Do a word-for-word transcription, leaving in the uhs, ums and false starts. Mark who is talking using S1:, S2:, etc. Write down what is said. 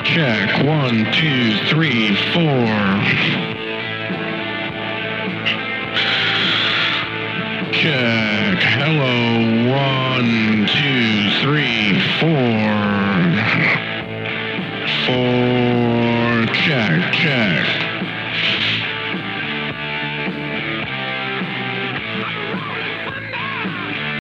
S1: check. One, two, three, four. Check. Hello. One, two, three, four. Four. Check, check.